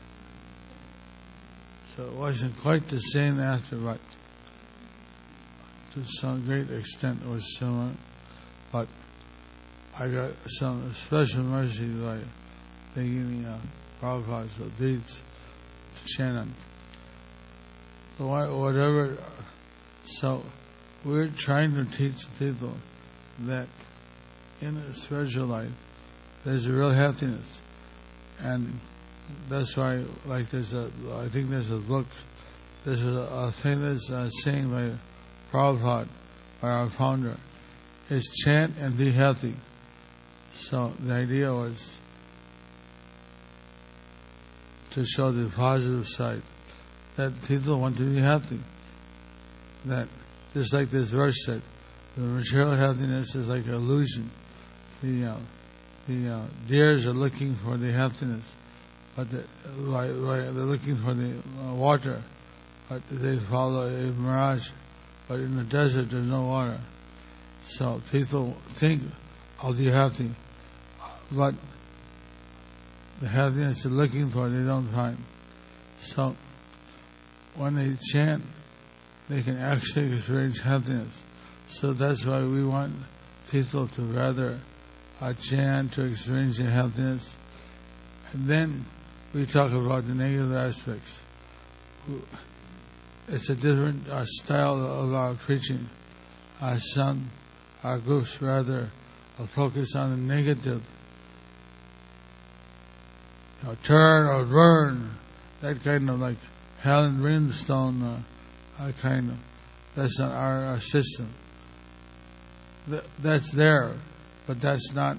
So it wasn't quite the same after, but to some great extent it was similar. But I got some special mercy by they gave me uh, Prabhupada's deeds to chant on. So whatever. So we're trying to teach people that in a spiritual life there's a real happiness, and that's why, like, there's a, I think there's a book, there's a, a famous uh, saying by Prabhupada, by our founder, is chant and be happy. So the idea was to show the positive side, that people want to be happy. That, just like this verse said, the material happiness is like an illusion. The uh, the uh, deers are looking for the happiness, but the, right, right, they're looking for the uh, water, but they follow a mirage. But in the desert, there's no water. So people think, "I'll be happy," but the happiness they're looking for, they don't find. So when they chant, they can actually experience happiness. So that's why we want people to rather uh, chant to experience the happiness. And then we talk about the negative aspects. It's a different uh, style of our preaching. Uh, some our groups rather uh, focus on the negative. You know, turn or burn, that kind of like hell and brimstone uh, uh, kind of. That's not our, our system. Th- that's there, but that's not.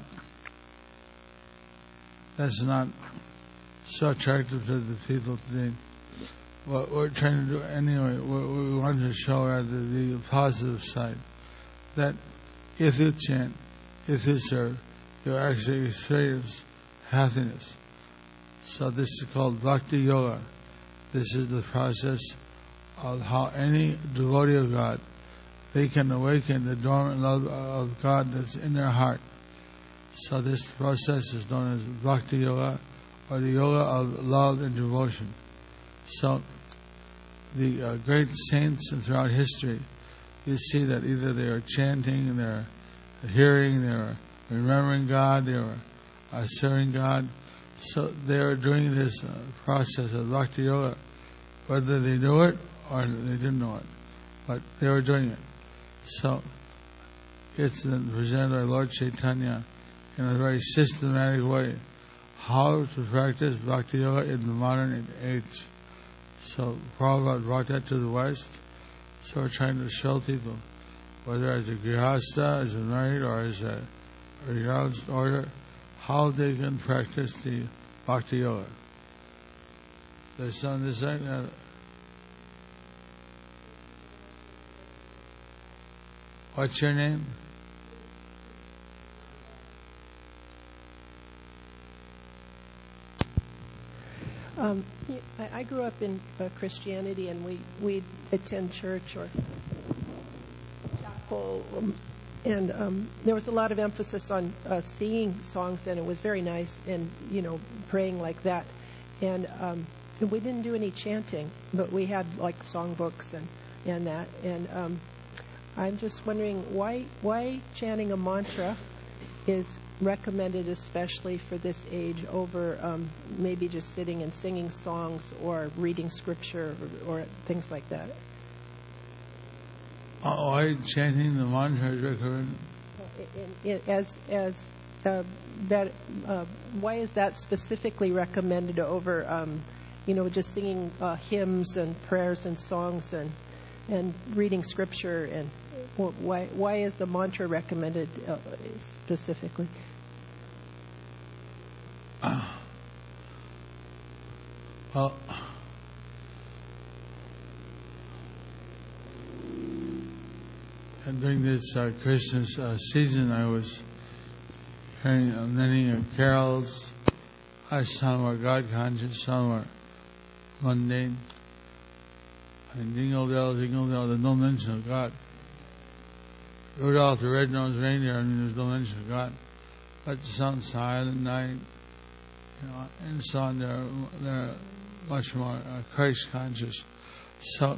That's not so attractive to the people today. what we're trying to do anyway, what we want to show rather the positive side. That if you chant, if you serve, you actually experience happiness. So this is called Bhakti Yoga. This is the process of how any devotee of God, they can awaken the dormant love of God that's in their heart. So this process is known as Bhakti Yoga, or the Yoga of love and devotion. So the uh, great saints throughout history, you see that either they are chanting, they're hearing, they're remembering God, they're uh, serving God. So they are doing this uh, process of Bhakti Yoga, whether they knew it or they didn't know it, but they were doing it. So it's then presented by Lord Chaitanya in a very systematic way how to practice Bhakti Yoga in the modern age. So Prabhupada brought that to the West. So we're trying to show people, whether as a grihastha, as a married, or as a renounced order, how they can practice the Bhakti Yoga. There's some this right now. What's your name? Um, I, I grew up in uh, Christianity, and we we attend church or chapel, um, and um, there was a lot of emphasis on uh, singing songs, and it was very nice, and you know, praying like that, and um, we didn't do any chanting, but we had like songbooks and and that, and um, I'm just wondering why why chanting a mantra is recommended, especially for this age, over um, maybe just sitting and singing songs or reading scripture or, or things like that. Oh, why chanting the mantra is recommended? As as uh, that, uh, why is that specifically recommended over, um, you know, just singing uh, hymns and prayers and songs and and reading scripture, and why why is the mantra recommended uh, specifically? Uh, well, and during this uh, Christmas uh, season, I was hearing uh, many uh, carols. I some were God conscious, some were mundane. And jingle bells, jingle bells, there's no mention of God. Rudolph the Red-Nosed Reindeer, I mean, there's no mention of God. But the sun, silent night, you know, and so on, they're, they're much more uh, Christ conscious. So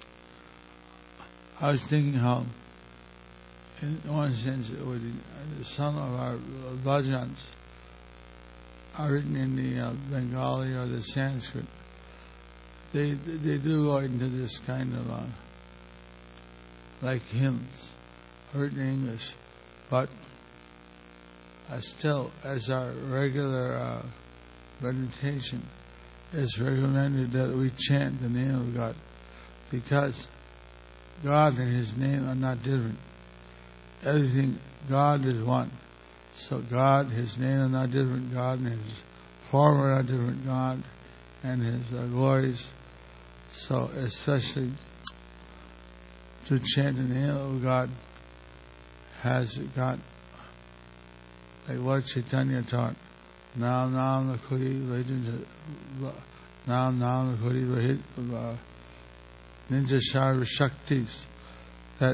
I was thinking how, in one sense, it would, uh, some of our bhajans are written in the uh, Bengali or the Sanskrit. They they do go into this kind of uh, like hymns written in English, but uh, still, as our regular uh, meditation, it's recommended that we chant the name of God, because God and His name are not different. Everything, God is one. So God, His name are not different. God and His form are not different. God and His uh, glories. So especially to chant the name of God has got, like Lord Chaitanya taught, Nam Nam Lakuri Vajin Nam Nam Lakuri Vajit Ninja Shara Shaktis, that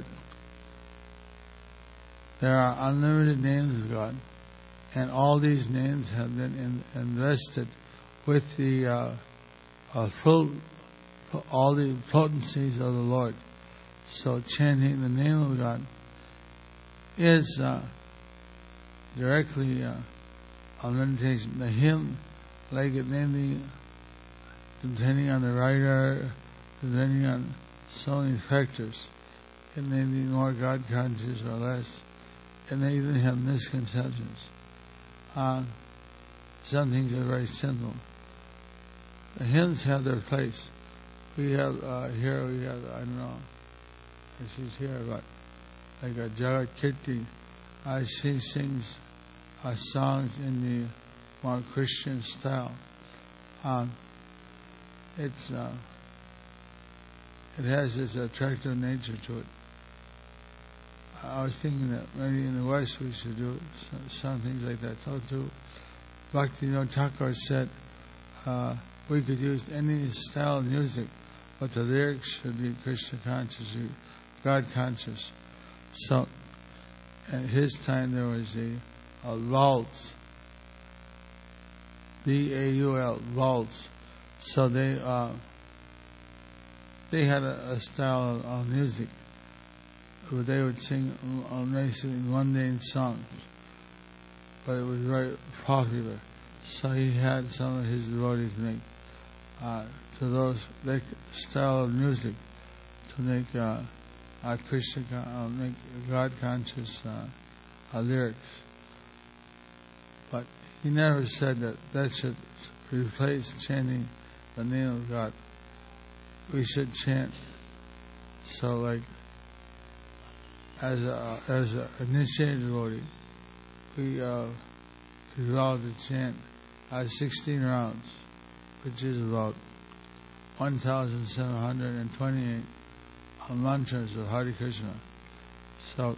there are unlimited names of God, and all these names have been in, invested with the uh, uh, full all the potencies of the Lord. So chanting the name of God is uh, directly uh, a meditation. The hymn, like it may be, depending on the writer, depending on so many factors, it may be more God conscious or less. It may even have misconceptions. Uh, some things are very simple. The hymns have their place. We have uh, here, we have, I don't know if she's here, but like a Jagat Kirti, uh, she sings uh, songs in the more Christian style. Um, it's uh, it has this attractive nature to it. I was thinking that maybe in the West we should do some, some things like that. So too, Bhaktivinoda Thakur said uh, we could use any style of music, but the lyrics should be Krishna conscious, God conscious. So at his time there was a, a waltz, B A U L, waltz. So they uh, they had a, a style of, of music. They would sing basically mundane songs, but it was very popular. So he had some of his devotees make uh, to those that style of music to make uh, uh, Krishna, uh, make God conscious uh, uh, lyrics. But he never said that that should replace chanting the name of God. We should chant. So like. As a, as an initiated devotee, we uh, resolved to chant uh, sixteen rounds, which is about one thousand seven hundred twenty-eight uh, mantras of Hare Krishna. So,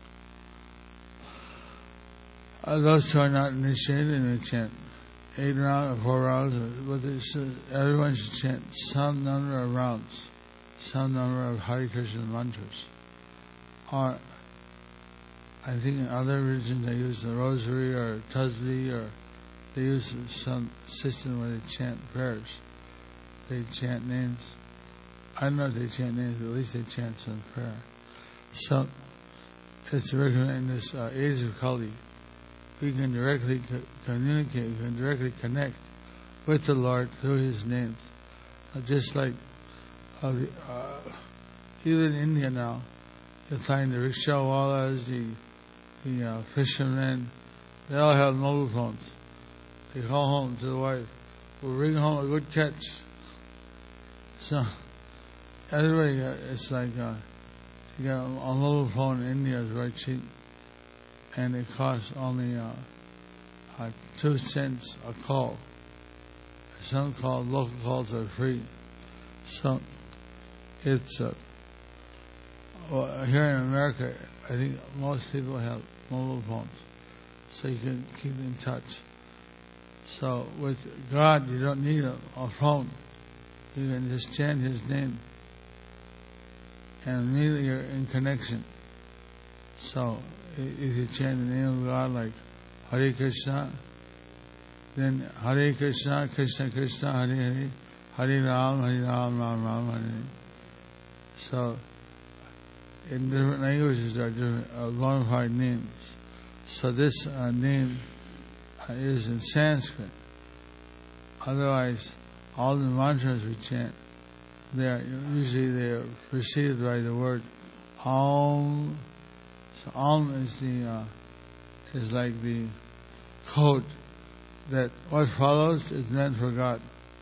uh, those who are not initiated, they chant eight rounds or four rounds, but uh, everyone should chant some number of rounds, some number of Hare Krishna mantras. Or, I think in other religions they use the rosary or tasbih, or they use some system where they chant prayers. They chant names. I don't know if they chant names, but at least they chant some prayer. So, it's recommended in this uh, age of Kali, we can directly co- communicate, we can directly connect with the Lord through His names. Uh, just like uh, uh, even in India now, you find the rickshaw-wallas, the, the uh, fishermen, they all have mobile phones. They call home to the wife, we'll bring home a good catch. So, everybody, uh, it's like, uh, to get a, a mobile phone in India is very cheap. And it costs only uh, uh, two cents a call. Some calls, local calls are free. So, it's... Uh, Well, here in America, I think most people have mobile phones, so you can keep in touch. So with God, you don't need a, a phone. You can just chant His name, and immediately you're in connection. So if you chant the name of God like Hare Krishna, then Hare Krishna, Krishna Krishna, Hare Hare, Hare Ram, Hare Ram, Ram Ram, Hare Hare. So in different languages there are different uh, modified names. So this uh, name uh, is in Sanskrit. Otherwise, all the mantras we chant, they are usually they are preceded by the word Om. So Om is the uh, is like the code that what follows is meant for God.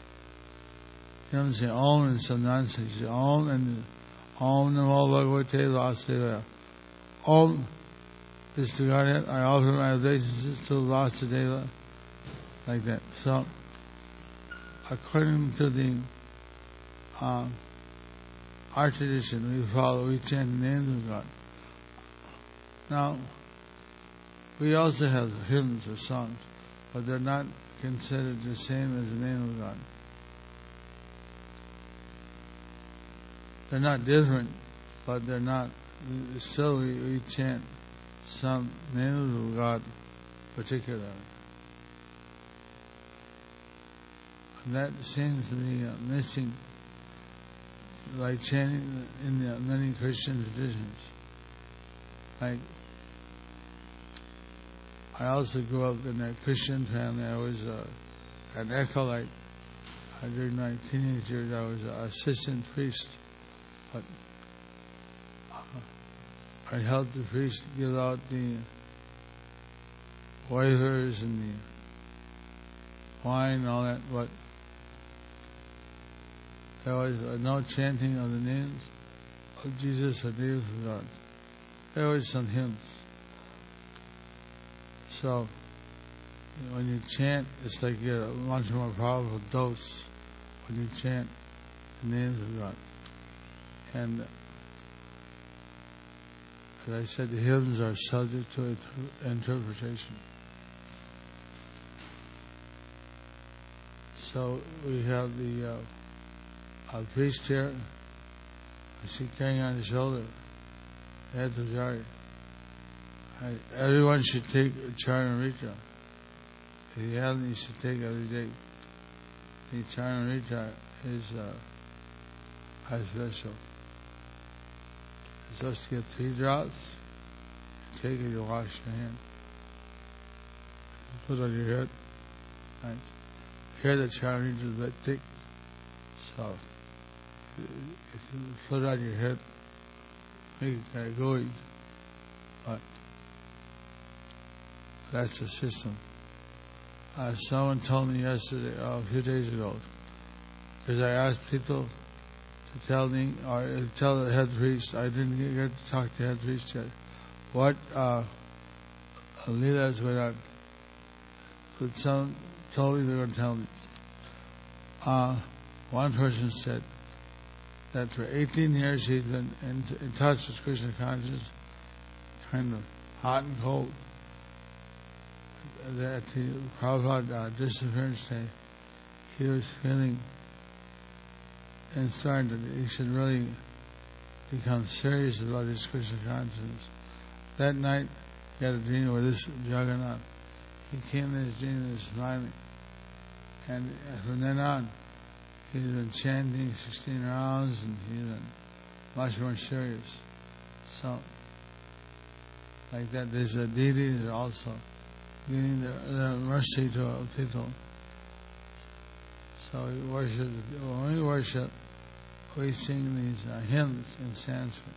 You don't say Om and some nonsense. You say Om and Om Namo Bhagavate Vasudevaya. Om is to Godhead. I offer my obeisances to Vasudeva. Like that. So, according to the uh, our tradition, we follow, we chant the names of God. Now, we also have hymns or songs, but they're not considered the same as the name of God. They're not different, but they're not. Still, we, we chant some names of God particularly. And that seems to be uh, missing, like chanting in the many Christian traditions. Like, I also grew up in a Christian family. I was uh, an acolyte. Uh, during my teenage years, I was an assistant priest. But uh, I helped the priest give out the wafers and the wine and all that, but there was uh, no chanting of the names of Jesus or names of God. There was some hymns. So, you know, when you chant, it's like you get a much more powerful dose when you chant the names of God. And as I said, the hymns are subject to interpretation. So we have the uh, a priest here. I see carrying on his shoulder, head of Jari. Everyone should take Charanamrita. If you haven't, you should take it every day. The Charanamrita is uh, high special. You're supposed to get three drops. Take it, you wash your hand. Put it on your head. Nice. Here the Charanamrita is a bit thick. So if you put it on your head, make it kind of going. But that's the system. Uh, someone told me yesterday, uh, a few days ago, because I asked people to tell me, or tell the head priest, I didn't get to talk to the head priest yet, what uh, Leelas were on. But someone told me they were going to tell me. Uh, one person said that for eighteen years he's been in, in touch with Krishna consciousness, kind of hot and cold. At the Prabhupada uh, disappearance day, he was feeling concerned that he should really become serious about his Krishna consciousness. That night, he had a dream with this Jagannath. He came in his dream and was smiling. And from then on, he's been chanting sixteen rounds and he's been much more serious. So, like that, there's a deity that also giving the, the mercy to people. So we worship, when we worship, we sing these uh, hymns in Sanskrit.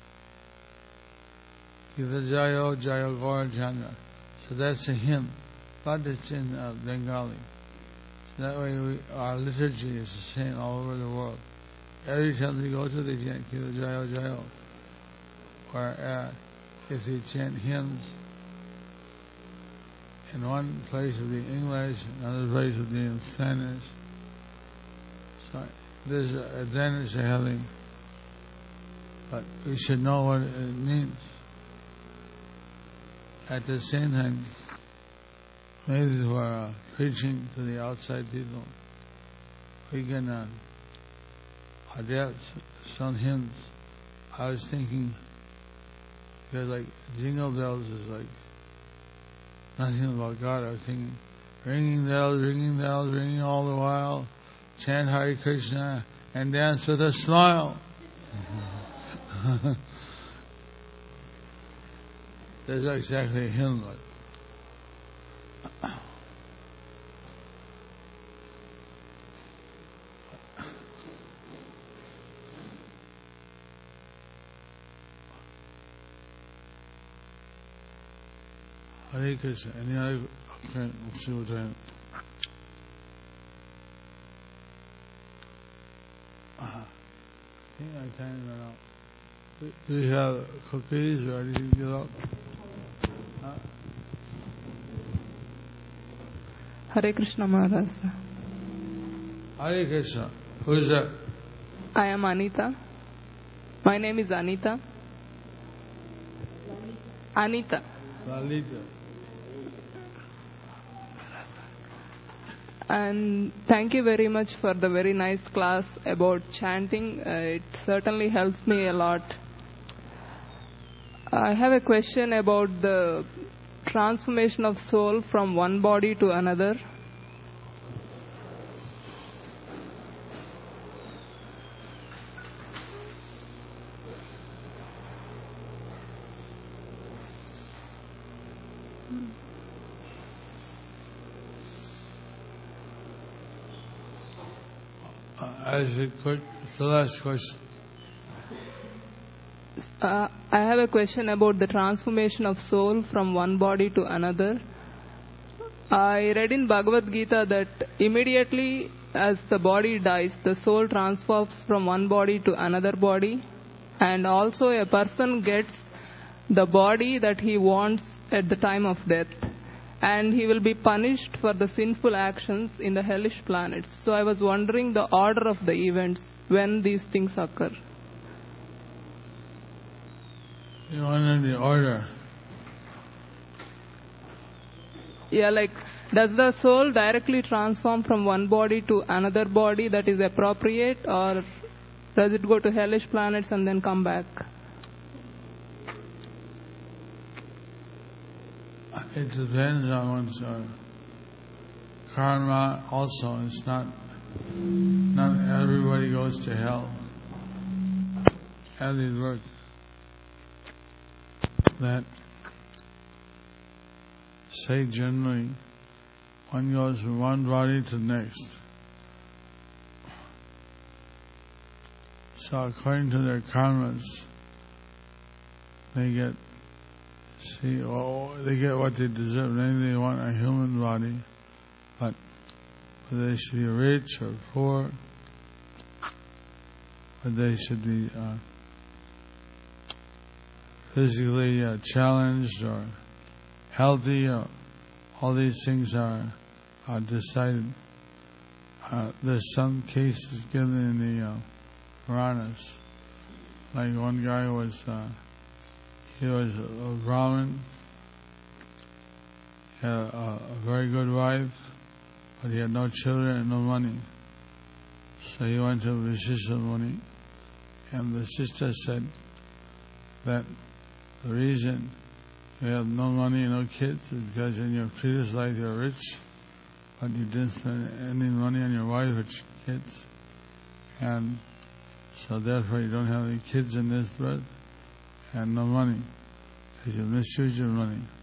Kiva Jayo Jayo Gaura Chandra. So that's a hymn, but it's in uh, Bengali. So that way we, our liturgy is the same all over the world. Every time we go to the chant Kiva Jayo Jayo. Or uh, if we chant hymns, in one place it would be English, another place would be in Spanish. So there's an advantage to having, but we should know what it means. At the same time, maybe who are uh, preaching to the outside people, we can uh, adapt some hymns. I was thinking, because like Jingle Bells is like nothing about God. I was thinking, ringing bells, ringing bells, ringing all the while, chant Hare Krishna and dance with a smile. That's exactly a hymn. Hare Krishna. Any other? Okay, we'll see what time. I think our time ran out. Do you have cookies or anything to give up? Huh? Hare Krishna Maharaj. Hare Krishna. Who is that? I am Anita. My name is Anita. Anita. Lalita. And thank you very much for the very nice class about chanting. Uh, it certainly helps me a lot. I have a question about the transformation of soul from one body to another. As a quick, it's the last question. Uh, I have a question about the transformation of soul from one body to another. I read in Bhagavad Gita that immediately as the body dies, the soul transforms from one body to another body, and also a person gets the body that he wants at the time of death, and he will be punished for the sinful actions in the hellish planets. So I was wondering the order of the events when these things occur. You honor the order. Yeah, like, does the soul directly transform from one body to another body that is appropriate, or does it go to hellish planets and then come back? It depends on one's uh, karma also. It's not, not everybody goes to hell. How does it work? That, say generally, one goes from one body to the next. So according to their karmas, they get, see, oh, they get what they deserve. Maybe they want a human body, but whether they should be rich or poor, whether they should be uh, physically uh, challenged or healthy, or all these things are, are decided. Uh, there's some cases given in the uh, Puranas. Like one guy was, uh, he was a, a Brahmin, he had a, a very good wife, but he had no children and no money. So he went to Vasishtha Muni, and the sister said that the reason you have no money and no kids is because in your previous life you were rich, but you didn't spend any money on your wife or kids, and so therefore you don't have any kids in this birth and no money because you misused your money.